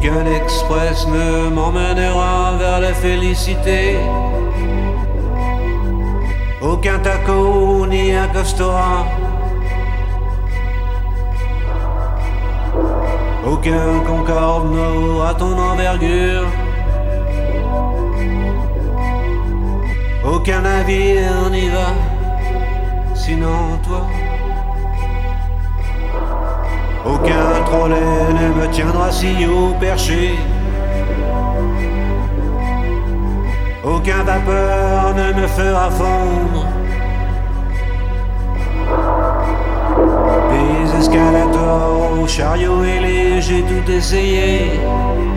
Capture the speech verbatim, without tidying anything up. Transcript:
Aucun express ne m'emmènera vers la félicité. Aucun taco ni un Costora. Aucun Concorde n'aura ton envergure. Aucun navire n'y va, sinon toi. Aucun trolley ne me tiendra si haut perché. Aucun vapeur ne me fera fondre. Des escalators au chariot ailé, j'ai tout essayé.